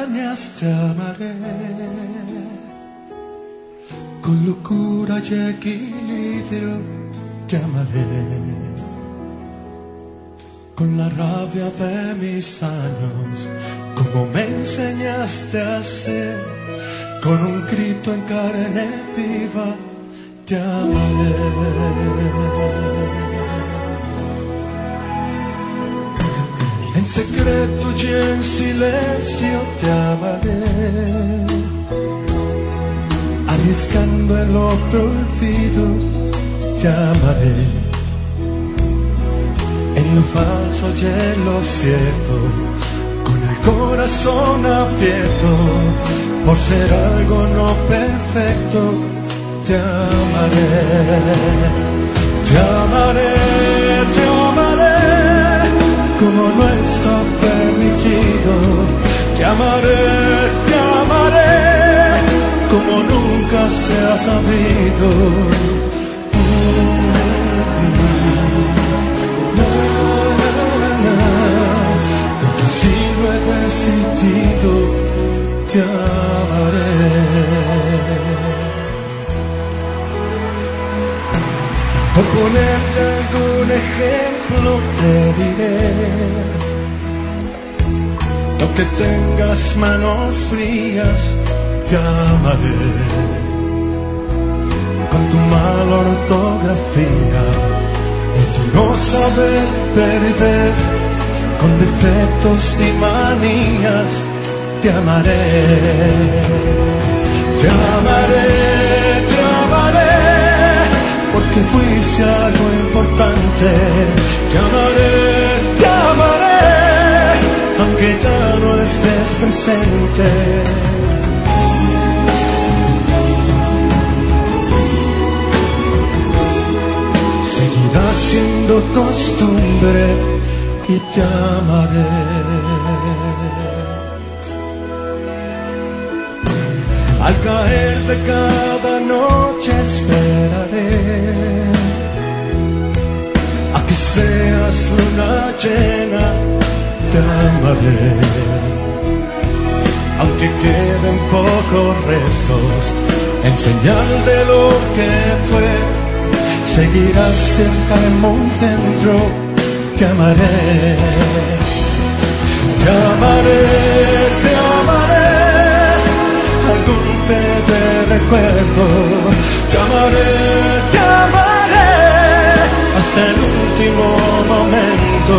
enseñas te amaré. Con locura y equilibrio te amaré. Con la rabia de mis años, como me enseñaste a hacer. Con un grito en carne viva te amaré. En secreto y en silencio te amaré, arriesgando el otro olvido te amaré, en lo falso y en lo cierto, con el corazón abierto, por ser algo no perfecto te amaré, te amaré, te amaré. Como no está permitido, te amaré, como nunca se ha sabido. Porque si lo he decidido, te amaré. Por ponerte algún ejemplo te diré, aunque tengas manos frías te amaré, con tu mala ortografía y tu no saber perder, con defectos y manías te amaré, te amaré, te amaré. Porque fuiste algo importante, te amaré, aunque ya no estés presente. Seguirá siendo costumbre y te amaré. Al caer de cada noche esperaré a que seas luna llena, te amaré. Aunque queden pocos restos, en señal de lo que fue, seguirás cerca en un centro, te amaré, te amaré, te amaré. Algún de recuerdo, te amaré, hasta el último momento.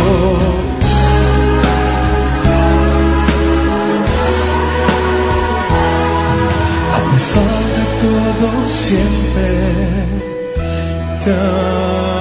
A pesar de todo siempre te amaré.